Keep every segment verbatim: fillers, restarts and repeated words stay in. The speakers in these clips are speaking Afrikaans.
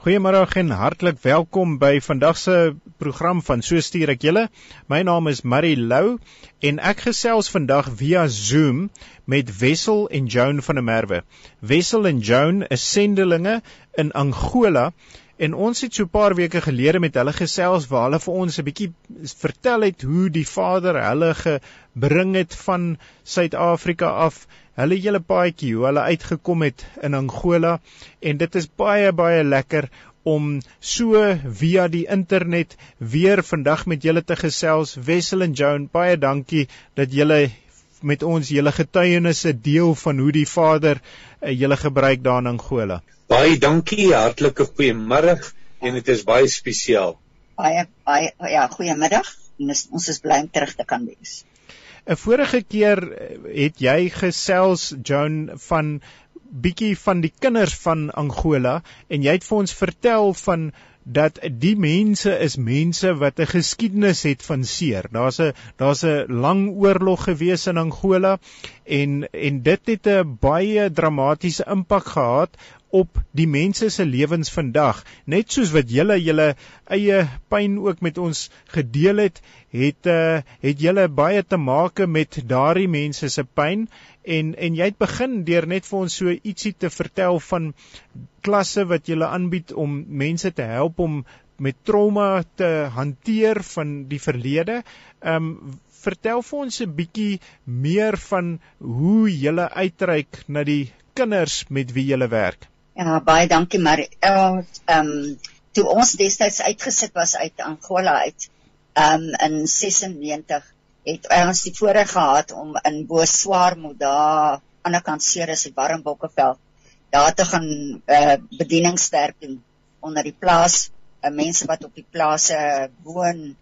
Goeiemiddag en hartlik welkom by vandag se program van So Stuur Ek Julle. My naam is Marie Lou en ek gesels vandag via Zoom met Wessel en Joan van der Merwe. Wessel en Joan is sendelinge in Angola en ons het so 'n paar weke gelede met hulle gesels waar hulle vir ons 'n bietjie vertel het hoe die Vader hulle gebring het van Suid-Afrika af. Hulle hele paadjie, hoe hulle uitgekom het in Angola, en dit is baie, baie lekker om so via die internet weer vandag met julle te gesels. Wessel en Joan, baie dankie dat julle met ons julle getuienisse deel van hoe die Vader uh, julle gebruik daar in Angola. Baie dankie, hartlike goeiemiddag, en het is baie spesiaal. Baie, baie, ja, goeiemiddag, en ons is bly om terug te kan wees. 'n Vorige keer het jy gesels, Joan, van bietjie van die kinders van Angola, en jy het vir ons vertel van dat die mense is mense wat 'n geskiedenis het van seer. Daar's 'n daar's 'n lang oorlog gewees in Angola, en en dit het 'n baie dramatiese impak gehad op die mense se lewens vandag. Net soos wat julle julle eie pyn ook met ons gedeel het, het uh, het julle baie te make met daardie mense se pyn, en en jy het begin deur net vir ons so ietsie te vertel van klasse wat julle aanbied om mense te help om met trauma te hanteer van die verlede. Um, vertel vir ons 'n bietjie meer van hoe julle uitreik na die kinders met wie julle werk. Ja, baie dankie, maar uh, um, toe ons destyds uitgesit was uit Angola uit, um, in sesennegentig, het ons die voorreg gehad om in Boeswarmo, daar aan die kant Ceres en Warmbokkenveld, daar te gaan uh, bedieningswerk doen onder die plaas, uh, mense wat op die plase woon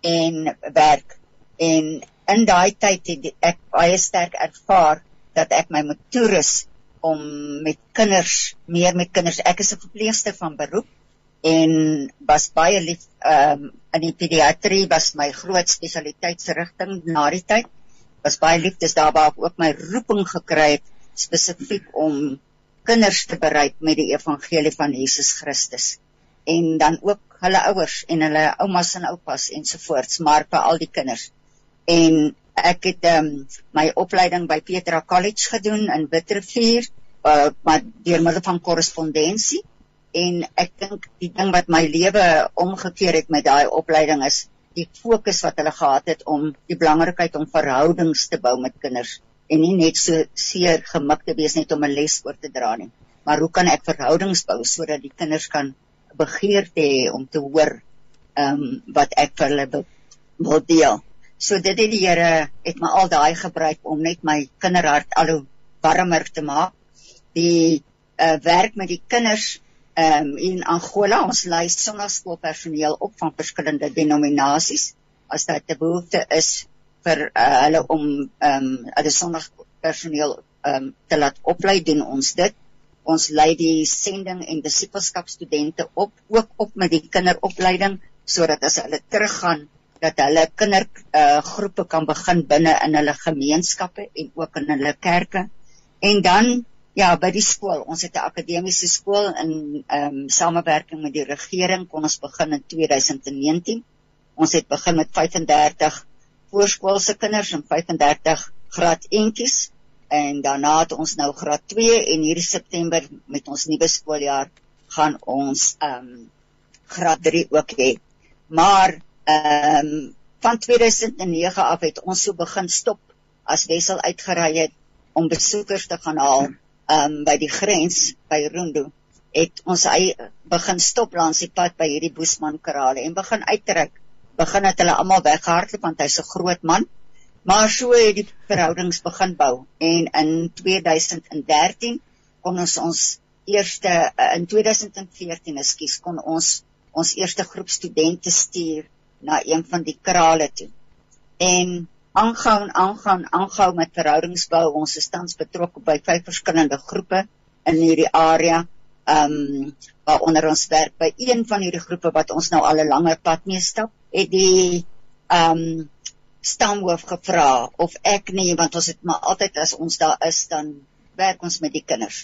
en werk. En in daai tyd het ek baie sterk ervaar dat ek my moet toerus om met kinders, meer met kinders. Ek is 'n verpleegster van beroep en was baie lief, um, in die pediatrie was my groot spesialiteitsrigting na die tyd, was baie lief, dis daar waar ek ook my roeping gekry het, spesifiek om kinders te bereik met die evangelie van Jesus Christus, en dan ook hulle ouers, en hulle oumas en oupas, ensovoorts, maar vir al die kinders. En ek het um, my opleiding by Petra College gedoen in Witrifuur, uh, maar deur middel van korrespondensie, en ek dink die ding wat my lewe omgekeer het met daai opleiding is die fokus wat hulle gehad het om die belangrikheid om verhoudings te bou met kinders, en nie net so seer gemik te wees net om 'n les voor te dra nie, maar hoe kan ek verhoudings bou sodat die kinders kan begeerte hê om te hoor um, wat ek vir hulle wil deel. So dit het die Here het my al daai gebruik om net my kinderhart al hoe warmer te maak. Die uh, werk met die kinders um, in Angola, ons lei sondagskoolpersoneel op van verskillende denominasies. As daar 'n behoefte is vir uh, hulle om um, hulle sondagskoolpersoneel um, te laat oplei, doen ons dit. Ons lei die sending en disipelskapstudente op, ook op met die kinderopleiding, sodat as hulle teruggaan, dat hulle kindergroepe uh, kan begin binne in hulle gemeenskappe en ook in hulle kerke. En dan, ja, by die skool, ons het 'n akademiese skool in um, samewerking met die regering, kon ons begin in tweeduisend negentien. Ons het begin met vyf en dertig voorskoolse kinders en vyf en dertig graad eentjies, en daarna het ons nou graad twee, en hierdie September met ons nuwe skooljaar gaan ons um, graad drie ook hê. Maar Um, van tweeduisend nege af het ons so begin stop, as Wessel uitgery het om besoekers te gaan haal um, by die grens, by Rundu, het ons hy begin stop langs die pad by hierdie Boesman Karale en begin uittrek, begin het hulle almal weggehardloop, want hy's 'n groot man, maar so het die verhoudings begin bou, en in tweeduisend dertien kon ons ons eerste, in tweeduisend veertien, ekskuus, kon ons ons eerste groep studente stuur na een van die krale toe. En aangehou en aangehou en aangehou met verhoudingsbou, ons is tans betrokke by vyf verskillende groepe in hierdie area, um, waaronder ons werk by een van hierdie groepe wat ons nou al 'n langer pad mee stap, het die um, stamhoof gevra of ek nie, want ons het maar altyd as ons daar is, dan werk ons met die kinders.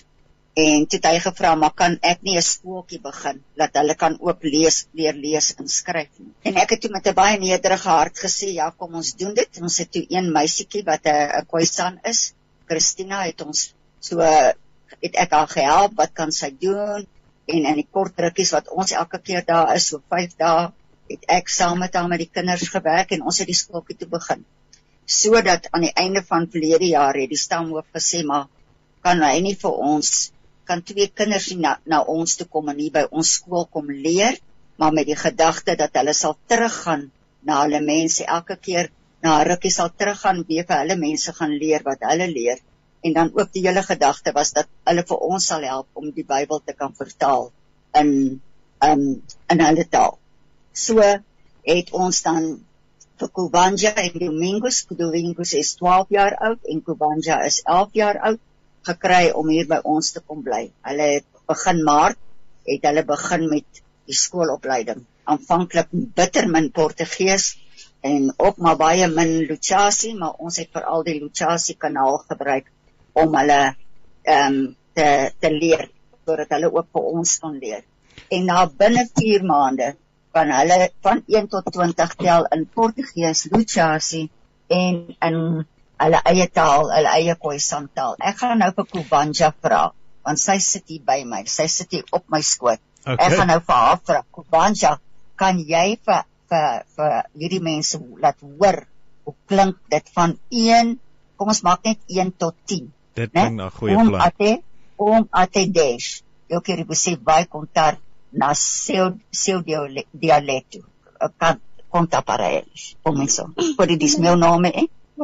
En toe het hy gevra, maar kan ek nie 'n skooltjie begin, dat hulle kan ook lees, leer lees en skryf nie. En ek het toe met 'n baie nederige hart gesê, ja, kom ons doen dit. Ons het toe een meisietjie wat 'n Khoisan is, Christina, het ons so, het ek haar gehelp, wat kan sy doen? En in die kort rukkies wat ons elke keer daar is, so vyf dae, het ek saam met haar met die kinders gewerk en ons het die skooltjie toe begin. Sodat aan die einde van verlede jaar het die stamhoof gesê, maar kan hy nie vir ons, kan twee kinders na, na ons toe kom en nie by ons skool kom leer, maar met die gedagte dat hulle sal teruggaan na hulle mense, elke keer na 'n rukkie sal teruggaan, weer vir hulle mense gaan leer wat hulle leer. En dan ook die hele gedagte was dat hulle vir ons sal help om die Bybel te kan vertaal in, um, in hulle taal. So het ons dan vir Kubanja en Domingos, Domingos is twaalf jaar oud en Kubanja is elf jaar oud, gekry om hier by ons te kom bly. Hulle het begin Maart, het hulle begin met die skoolopleiding. Aanvanklik bitter min Portugees en ook maar baie min Luchasi, maar ons het veral die Luchasi kanaal gebruik om hulle um, te, te leer, sodat hulle ook vir ons kan leer. En na binne vier maande kan hulle van een tot twintig tel in Portugees, Luchasi en in hulle eie taal, hulle eie Khoisan taal. Ek gaan nou vir Kubanja vra, want sy sit hier by my, sy sit hier op my skoot. Okay. Ek gaan nou vir haar vra, Kubanja, kan jy vir, vir, vir hierdie mense laat hoor, hoe klink dit van een, kom ons maak net een tot tien. Dit klink na goeie plan. Om ate, om ate desh, eu quero que você vai contar na seu, seu dialeto. Can, conta para eles. Começou. Pode dizer meu nome, é?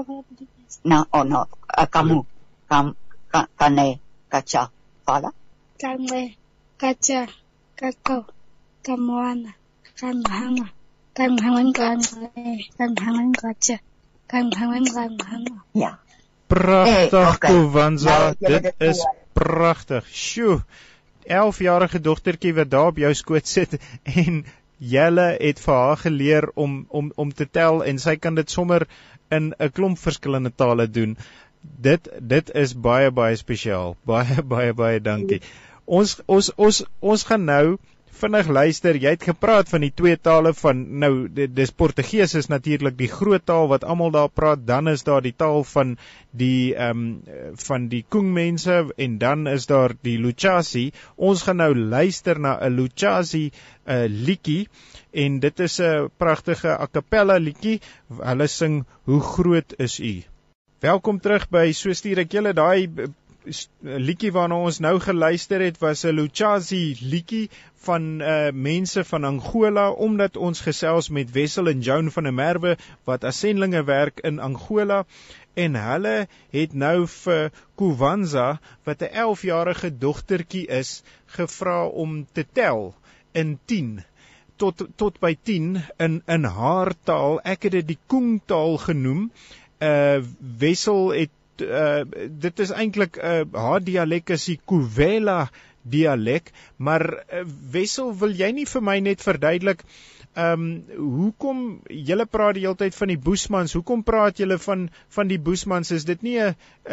Não, oh não, kamu, kam, kane, kacha, fala? Kane, kacha, kakau, kamuana, kamhanga, kamhangan kane, kamhangan kacha, kamhangan kamhanga. Ja. Pragtig, hey, okay. Kubanja, nou, dit is pragtig. Sjoe, elfjarige dogtertjie wat daar op jou skoot sit en julle het vir haar geleer om, om, om te tel en sy kan dit sommer in 'n klomp verskillende tale doen. Dit dit is baie baie spesiaal. Baie baie baie dankie. Ons ons ons ons gaan nou vinnig luister. Jy het gepraat van die twee tale van nou dis Portugees is natuurlik die groot taal wat almal daar praat, dan is daar die taal van die ehm um, van die Kung mense en dan is daar die Luchasi. Ons gaan nou luister na 'n Luchasi uh, liedjie en dit is 'n pragtige a cappella liedjie. Hulle sing Hoe groot is U. Welkom terug by So stuur ek julle. Daai liedjie waarna ons nou geluister het was 'n Luchasi liedjie van uh, mense van Angola, omdat ons gesels met Wessel en Joan van der Merwe wat as sendlinge werk in Angola en hulle het nou vir Kubanja wat 'n elfjarige dogtertjie is gevra om te tel in tien tot tot by tien in in haar taal. Ek het dit die Kung taal genoem. Uh Wessel het uh dit is eintlik uh haar dialek is die Kuvela dialek, maar uh, Wessel, wil jy nie vir my net verduidelik um hoekom julle praat die hele tyd van die Boesmans? Hoekom praat julle van van die Boesmans? Is dit nie 'n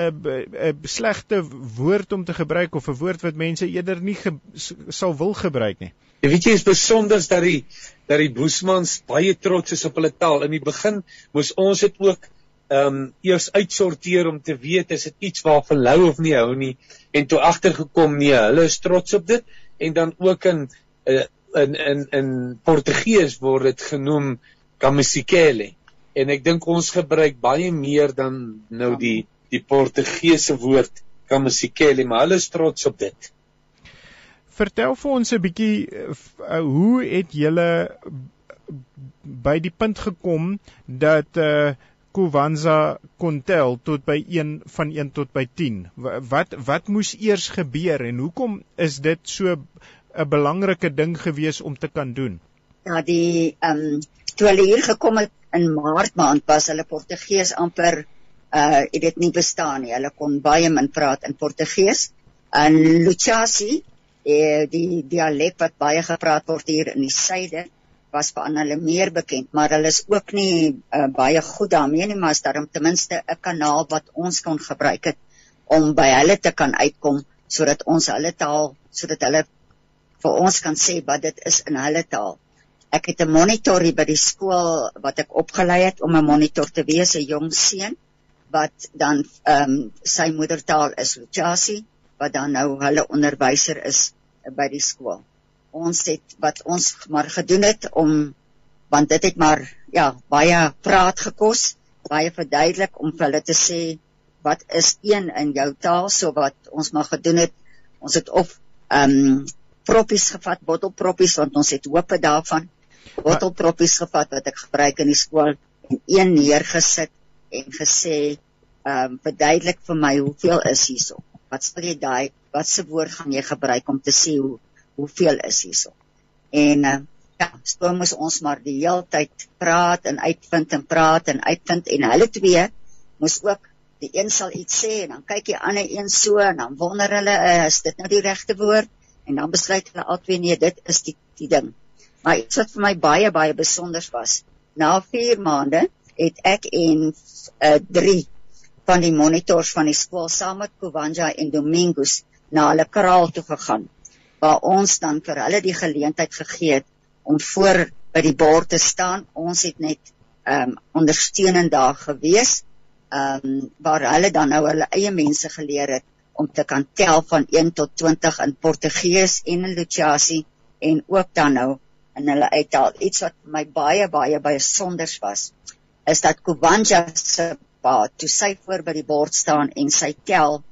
'n slegte woord om te gebruik of 'n woord wat mense eerder nie ge, sal wil gebruik nie? Jy weet jy is besonders dat die dat die Boesmans baie trots is op hulle taal. In die begin moes ons dit ook um eers uitsorteer om te weet is dit iets waarvan hulle hou of nie hou nie, en toe agtergekom nee, hulle is trots op dit, en dan ook in uh, in in in Portugees word dit genoem Kamisikele, en ek dink ons gebruik baie meer dan nou die die Portugese woord Kamisikele, maar hulle is trots op dit. Vertel vir ons 'n bietjie uh, hoe het julle by die punt gekom dat uh, Kubanja kon tel tot by een van een tot by tien. Wat wat moes eers gebeur en hoekom is dit so 'n belangrike ding gewees om te kan doen? Ja, die ehm um, toe hulle hier gekom het in Maart maand was hulle Portugees amper uh het dit nie bestaan nie. Hulle kon baie min praat in Portugees. En Luchasi, eh, die dialek wat baie gepraat word hier in die suide, was vir aan hulle meer bekend, maar hulle is ook nie uh, baie goed daarmee nie, maar is daarom ten minste 'n kanaal wat ons kon gebruik het om by hulle te kan uitkom, sodat ons hulle taal, sodat hulle vir ons kan sê wat dit is in hulle taal. Ek het 'n monitor hier by die skool wat ek opgelei het om 'n monitor te wees, 'n jong seun wat dan um, sy moedertaal is Luchasi, wat dan nou hulle onderwyser is by die skool. Ons het wat ons maar gedoen het om, want dit het maar ja baie praat gekos, baie verduidelik om vir hulle te sê wat is een in jou taal, so wat ons maar gedoen het, ons het of um, proppies gevat, bottelproppies, want ons het hoope daarvan, bottelproppies gevat wat ek gebruik in die skool, en een neergesit en gesê, um, verduidelik vir my hoeveel is hierso, wat sal jy daai, wat se woord gaan jy gebruik om te sê hoe, hoeveel is hierso, en uh, ja, so moes ons maar die hele tyd praat en uitvind en praat en uitvind, en hulle twee moes ook, die een sal iets sê, en dan kyk die ander een so, en dan wonder hulle, uh, is dit nou die regte woord, en dan besluit hulle altyd, nee, dit is die, die ding. Maar iets wat vir my baie, baie besonders was, na vier maande het ek en uh, drie van die monitors van die skool saam met Kubanja en Domingos na hulle kraal toe gegaan, waar ons dan vir hulle die geleentheid gegee het om voor by die bord te staan. Ons het net um, ondersteunend daar gewees, um, waar hulle dan nou hulle eie mense geleer het om te kan tel van een tot twintig in Portugees en in Luchasi, en ook dan nou in hulle uittaal. Iets wat vir my baie, baie, baie sonders was, is dat Kubanja se pa, toe sy voor by die bord staan en sy tel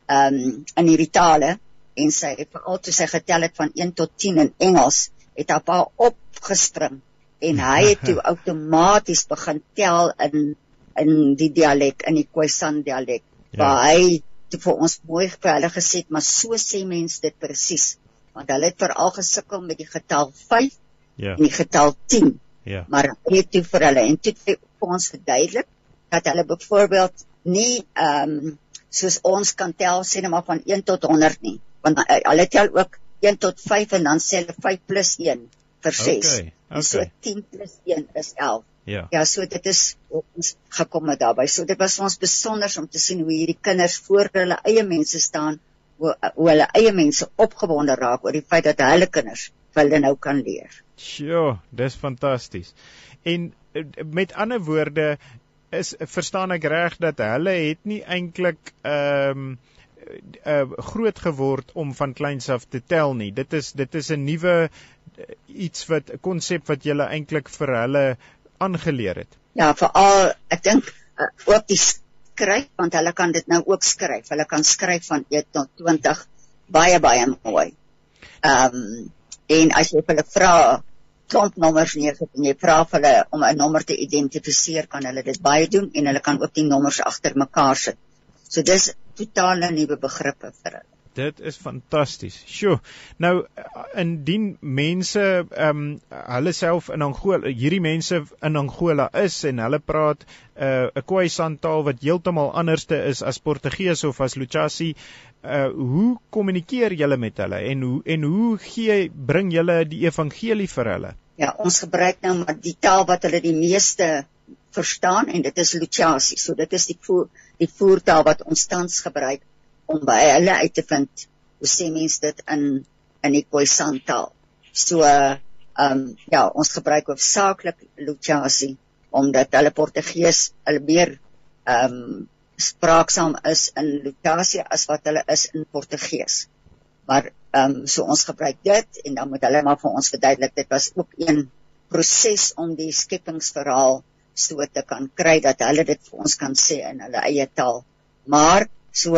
um, in hierdie tale, en sy, veral toe sy getel het van een tot tien in Engels, het haar pa opgespring, en hy het toe outomaties begin tel in, in die dialek, in die Khoisan dialek, ja. Waar hy toe vir ons mooi vir hulle gesê, maar so sê mens dit presies, want hulle het veral gesukkel met die getal vyf, ja. En die getal tien, ja. Maar hy het toe vir hulle, en toe het hy vir ons verduidelik, dat hulle byvoorbeeld nie, um, soos ons kan tel, sê nou maar van een tot honderd nie, want hulle tel ook een tot vyf, en dan sê hulle vyf plus een, vir ses, okay, okay. So tien plus een is elf, ja, ja, so dit is ons gekom het daarby, so dit was ons besonders om te sien hoe hierdie kinders voor hulle eie mense staan, hoe, hoe hulle eie mense opgewonde raak oor die feit dat hulle kinders vir hulle nou kan leer. Sjoe, dis fantasties. En met ander woorde, is, verstaan ek reg dat hulle het nie eintlik um, uh, groot geword om van kleins af te tel nie. Dit is dit is 'n nuwe iets wat 'n konsep wat julle eintlik vir hulle aangeleer het. Ja, veral ek dink uh, ook die skryf, want hulle kan dit nou ook skryf. Hulle kan skryf van een tot twintig, baie baie mooi. Ehm um, en as jy hulle vra klomp nommers neersit en jy vra vir hulle om 'n nommer te identifiseer, kan hulle dit baie doen, en hulle kan ook die nommers agter mekaar sit. So dis totale nuwe begrippe vir hulle. Dit is fantasties. Sjoe. Nou, indien mense, um, hulle self in Angola, hierdie mense in Angola is, en hulle praat 'n uh, Khoisan taal wat heeltemal anderste is as Portugees of as Luchasi, uh, hoe kommunikeer julle met hulle, en hoe, en hoe gee, bring julle die evangelie vir hulle? Ja, ons gebruik nou maar die taal wat hulle die meeste verstaan, en dit is Luchasi, so dit is die, voer, die voertaal wat ons tans gebruik, om by hulle uit te vind, hoe sê mens dit in, in die Khoisan taal. So, uh, um, ja, ons gebruik hoofsaaklik Luchasi, omdat hulle Portugees, hulle meer um, spraaksaam is in Luchasi, as wat hulle is in Portugees. Maar, um, so ons gebruik dit, en dan moet hulle maar vir ons verduidelik, dit was ook een proses om die skepingsverhaal so te kan kry, dat hulle dit vir ons kan sê in hulle eie taal. Maar, so,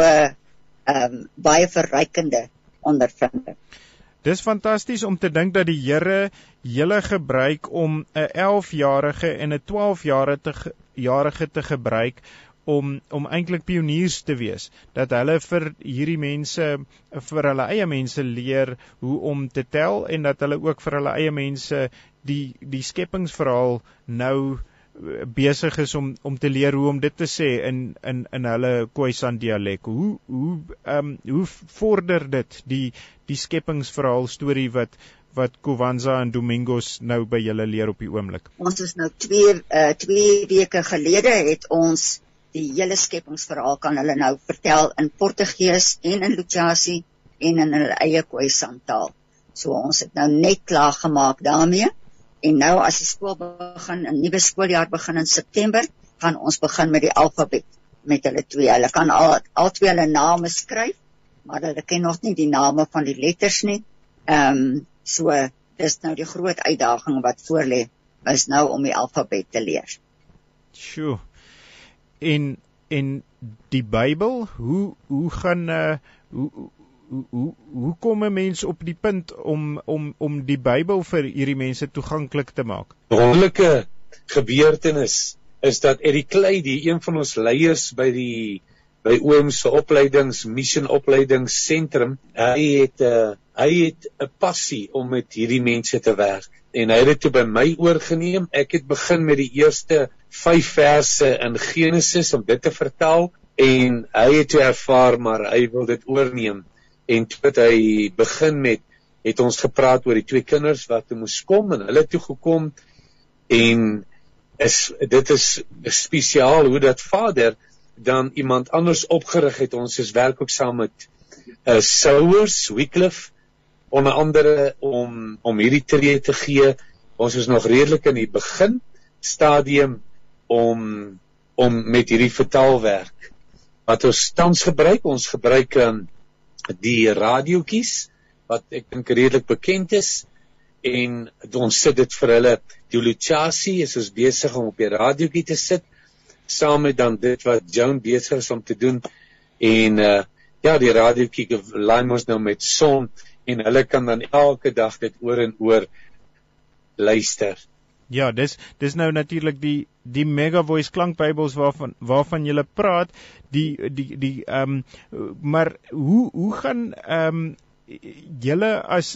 Um, baie verrykende ondervinding. Dis fantasties om te dink dat die Here julle gebruik om 'n elfjarige en 'n twaalfjarige te gebruik om om eintlik pioniers te wees, dat hulle vir hierdie mense, vir hulle eie mense leer hoe om te tel, en dat hulle ook vir hulle eie mense die die skepingsverhaal nou besig is om om te leer hoe om dit te sê in in in hulle Khoisan dialek. Hoe hoe ehm um, hoe vorder dit die die skepingsverhaal storie wat wat Kubanja en Domingos nou by julle leer op die oomblik? Ons is nou twee uh, twee weke gelede het ons die hele skepingsverhaal kan hulle nou vertel in Portugees en in Luchasi, en in hulle eie Khoisan-taal. So ons het nou net klaar gemaak daarmee, en nou as die skool begin, 'n nuwe skooljaar begin in September, gaan ons begin met die alfabet, met hulle twee. Hulle kan al, al twee hulle name skryf, maar hulle ken nog nie die name van die letters nie. Ehm um, so, dis nou die groot uitdaging wat voor lê, is nou om die alfabet te leer. Sjoe. En en die Bybel, hoe hoe gaan uh, hoe hoe hoe hoe kom 'n mens op die punt om om om die Bybel vir hierdie mense toeganklik te maak? Wonderlike gebeurtenis is dat Eddie Klei, die een van ons leiers by die by O M se opleidings, mission opleidingssentrum, hy het 'n uh, hy het 'n passie om met hierdie mense te werk. En hy het dit toe by my oorgeneem. Ek het begin met die eerste vyf verse in Genesis om dit te vertaal, en hy het toe ervaar, maar hy wil dit oorneem. En toe het hy begin met, het ons gepraat oor die twee kinders wat toe moes kom, en hulle toe gekom, en is, dit is spesiaal hoe dat vader dan iemand anders opgerig het. Ons is werk ook saam met uh, Sowers, Wycliffe, onder andere om, om hierdie tree te gee. Ons is nog redelik in die begin stadium om, om met hierdie vertaalwerk. Wat ons tans gebruik, ons gebruik um, die radiootjies, wat ek dink redelik bekend is, en ons sit dit vir hulle, die Luchasi is ons besig om op die radiootjie te sit, saam met dan dit wat Joan besig is om te doen, en uh, ja, die radiootjie laai ons nou met son, en hulle kan dan elke dag dit oor en oor luister. Ja, dis dis nou natuurlik die die Mega Voice klankbybels waarvan waarvan jy praat, die die die ehm um, maar hoe hoe gaan ehm um, julle as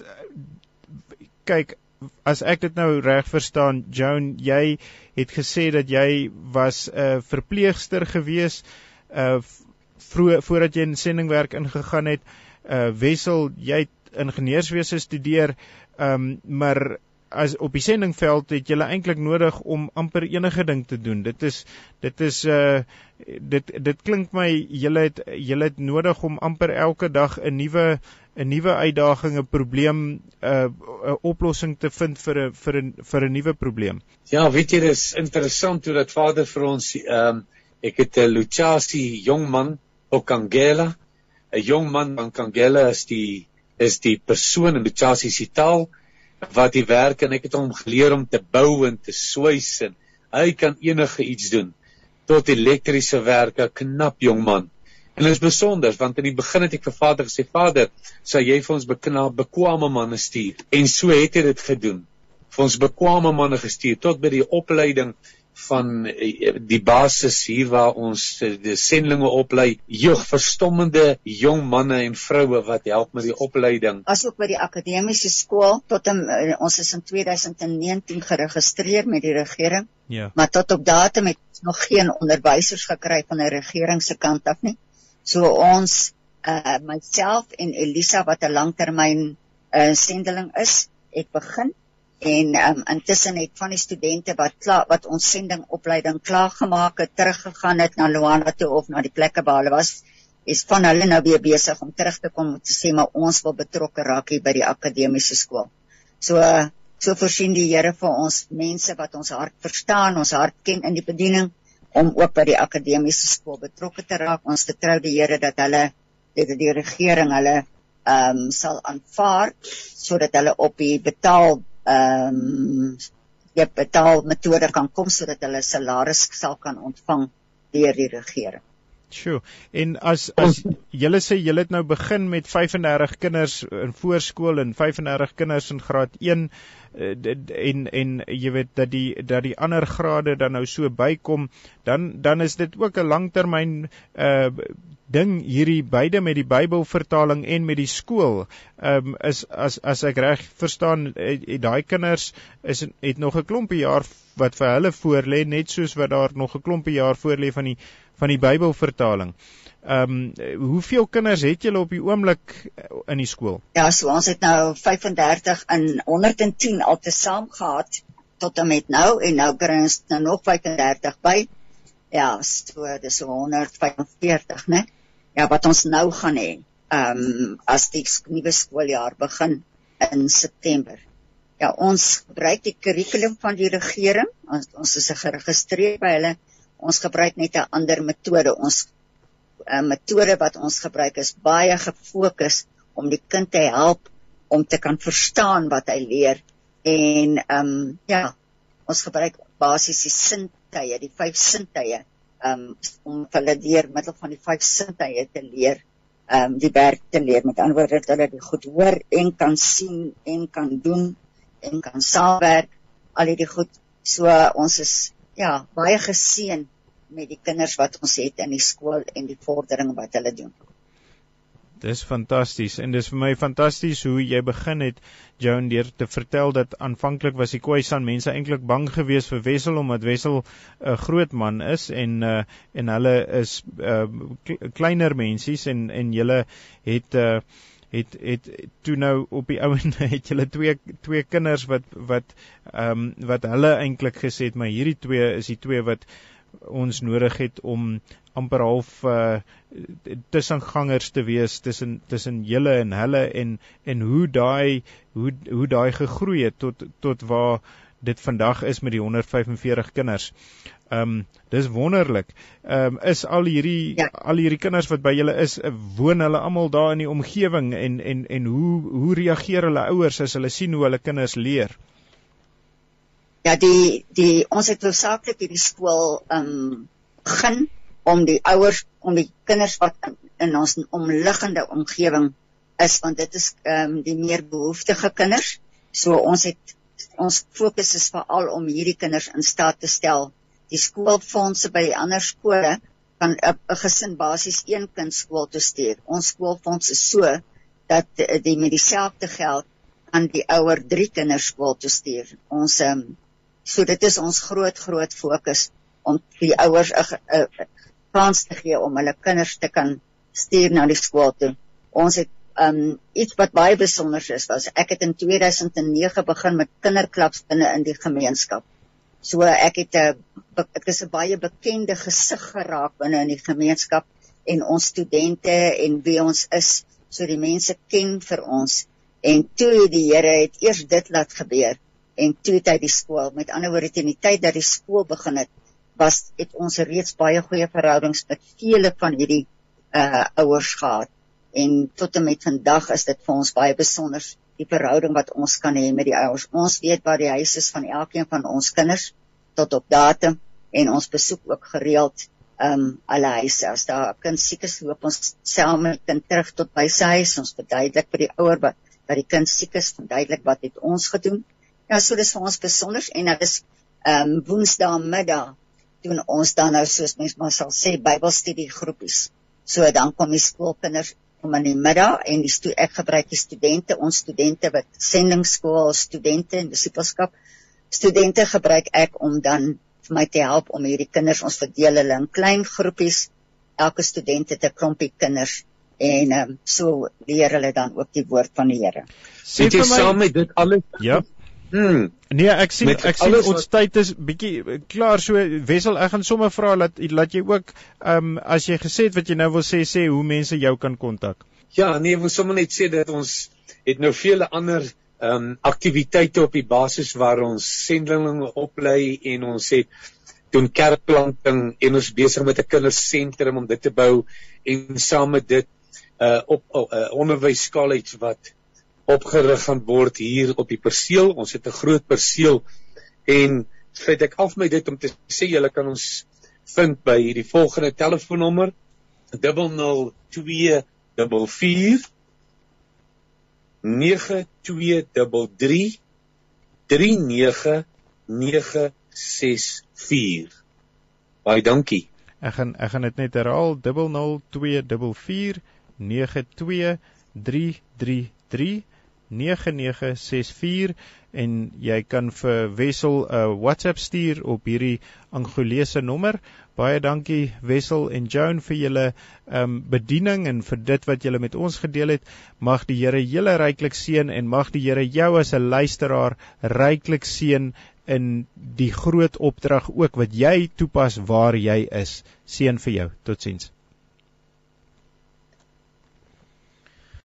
kyk, as ek dit nou reg verstaan, Joan, jy het gesê dat jy was 'n uh, verpleegster gewees uh vroeg voordat jy in sendingwerk ingegaan het. Uh Wessel, jy het ingenieurswese studeer, um, maar as op die sendingveld het jy eintlik nodig om amper enige ding te doen. Dit is dit is uh dit dit klink my jy het jy het nodig om amper elke dag 'n nuwe 'n nuwe uitdaging, 'n probleem, 'n uh, oplossing te vind vir 'n vir 'n vir 'n nuwe probleem. Ja, weet jy, dis interessant hoe dat vader vir ons ehm um, ek het 'n Luchasi jong man op Kangela. 'n Jong man van Kangela is die is die persoon in Luchasi se taal wat die werk, en ek het hom geleer om te bou en te swys, en hy kan enige iets doen, tot elektriese werk, 'n knap jong man. En dit is besonder, want in die begin het ek vir vader gesê, vader, sou jy vir ons beknaap, bekwame manne stuur, en so het hy dit gedoen, vir ons bekwame manne gestuur, tot by die opleiding van die basis hier waar ons die sendlinge oplei, joh, verstommende jong manne en vroue wat help met die opleiding. As ook by die akademiese skool, tot en, ons is in tweeduisend negentien geregistreer met die regering, ja. Maar tot op datum het ons nog geen onderwysers gekry van die regering se kant af nie. So ons, uh, myself en Elisa, wat 'n langtermyn uh, sendeling is, het begin. En um, intussen het van die studente wat klaar, wat ons sendingopleiding klaargemaak het, teruggegaan het na Luanda toe of na die plekke waar hulle was, is van hulle nou weer besig om terug te kom om te sê, maar ons wil betrokke raak hier by die akademiese skool. So, uh, so voorsien die Here vir ons mense wat ons hart verstaan, ons hart ken in die bediening, om ook by die akademiese skool betrokke te raak. Ons vertrou die Here dat hulle, dat die regering hulle um, sal aanvaar, sodat hulle op die betaal ehm um, die betaalmetode kan kom, sodat hulle salaris sal kan ontvang deur die regering. Sjoe, en as as julle sê julle het nou begin met vyf en dertig kinders in voorskool en vyf en dertig kinders in graad een, en en jy weet dat die dat die ander grade dan nou so bykom, dan dan is dit ook 'n langtermyn uh ding hierdie beide met die Bybelvertaling en met die skool. Um, is as as ek reg verstaan, daai kinders is het nog 'n klompie jaar wat vir hulle voorlê, net soos wat daar nog 'n klompie jaar voorlê van die van die Bybelvertaling. Um, hoeveel kinders het julle op die oomblik in die skool? Ja, so ons het nou vyf en dertig en honderd en tien al tesaam gehad tot en met nou, en nou kry ons nou nog vyf en dertig by. Ja, so dis so honderd vyf en veertig, né? Ja, wat ons nou gaan hê. um, as die nuwe skooljaar begin in September. Ja, ons gebruik die kurrikulum van die regering, ons, ons is geregistreer by hulle, ons gebruik net 'n ander metode. Ons uh, metode wat ons gebruik is baie gefokus om die kind te help om te kan verstaan wat hy leer. En um, ja, ons gebruik basies die sintuie, die vyf sintuie, um, om hulle deur middel van die vyf sintuie te leer, um, die werk te leer. Met ander woorde, dat hulle die goed hoor en kan sien en kan doen en kan saamwerk, al die goed. So ons is ja baie geseën met die kinders wat ons het in die skool en die vordering wat hulle doen. Dis fantasties, en dis vir my fantasties hoe jy begin het, Joan, deur te vertel dat aanvanklik was die Khoisan mense eintlik bang geweest vir Wessel, omdat Wessel 'n uh, groot man is, en uh, en hulle is uh, kleiner mensies, en en julle het uh, het het toe nou op die ouend het julle twee twee kinders wat wat ehm um, wat hulle eintlik gesê het, maar hierdie twee is die twee wat ons nodig het om amper half uh, tussengangers te wees tussen tussen julle en hulle, en en hoe daai hoe hoe daai gegroei het tot tot waar dit vandag is met die honderd vyf en veertig kinders. Ehm um, dis wonderlik. Ehm um, is al hierdie ja. al hierdie kinders wat by julle is, woon hulle almal daar in die omgewing, en en en hoe hoe reageer hulle ouers as hulle sien hoe hulle kinders leer? Ja, die die ons het hoofsaaklik hierdie skool um, begin om die ouers, om die kinders wat in, in ons omliggende omgewing is, want dit is um, die meer behoeftige kinders. So ons het ons fokus is veral om hierdie kinders in staat te stel. Die skoolfondse by die ander skole kan 'n gesin basies een kind skool toe stuur. Ons skoolfonds is so dat die met dieselfde geld kan die ouer drie kinders skool toe stuur. Ons um, so dit is ons groot groot fokus om die ouers 'n kans te gee om hulle kinders te kan stuur na die skool toe. Ons het um, iets wat baie besonder is, was ek het in twee duisend nege begin met kinderklubs binne in die gemeenskap. So ek het 'n ek is 'n baie bekende gesig geraak binne in die gemeenskap, en ons studente en wie ons is, so die mense ken vir ons. En toe die Here het eers dit laat gebeur, en toe het hy die skool, met ander woorde, in die tyd dat die skool begin het, was het ons reeds baie goeie verhoudings met vele van hierdie uh, ouers gehad. En tot en met vandag is dit vir ons baie besonder, die verhouding wat ons kan hê met die ouers. Ons weet waar die huis is van elkeen van ons kinders, tot op datum, en ons besoek ook gereeld um, alle huise. As daar 'n kind siek is, loop ons self met die kind terug tot by sy huis. Ons verduidelik vir die ouer wat, dat die kind siek is, verduidelik wat het ons gedoen. Ja, so dis vir ons besonder, en dit is um, woensdaagmiddag, doen ons dan nou, soos mens maar sal sê, Bybelstudiegroepies. So dan kom die skoolkinders om in die middag, en die stu ek gebruik die studente, ons studente wat sendingsskool, studente en disipelskap, studente gebruik ek om dan vir my te help om hierdie kinders, ons verdeel hulle in klein groepies, elke student het 'n klompie kinders, en um, so leer hulle dan ook die woord van die Here. Sê jy saam met dit alles? Ja. Hmm. Nee, ek sien Met ek sien alles ons wat... tyd is bietjie klaar, so Wessel, ek gaan sommer vra dat laat jy ook um, as jy gesê het wat jy nou wil sê, sê hoe mense jou kan kontak. Ja, nee, ek wil sommer net sê dat ons het nou vele ander um, aktiwiteite op die basis waar ons sendlinge oplei, en ons het doen kerkplanting, en ons besig met 'n kindersentrum om dit te bou, en saam met dit uh, op 'n uh, onderwyscollege wat opgerig gaan word hier op die perseel. Ons het 'n groot perseel, en sluit ek af met dit om te sê, julle kan ons vind by die volgende telefoonnommer, nul nul twee vier vier nege twee drie drie drie nege nege ses vier. Baie dankie. Ek gaan ek gaan dit net herhaal, nul nul twee vier vier nege twee drie drie drie nege nege ses vier, en jy kan vir Wessel 'n uh, WhatsApp stuur op hierdie Angolese nommer. Baie dankie Wessel en Joan vir julle um, bediening en vir dit wat julle met ons gedeel het. Mag die Here julle ryklik seën, en mag die Here jou as 'n luisteraar ryklik seën in die groot opdrag ook wat jy toepas waar jy is. Seën vir jou. Totsiens.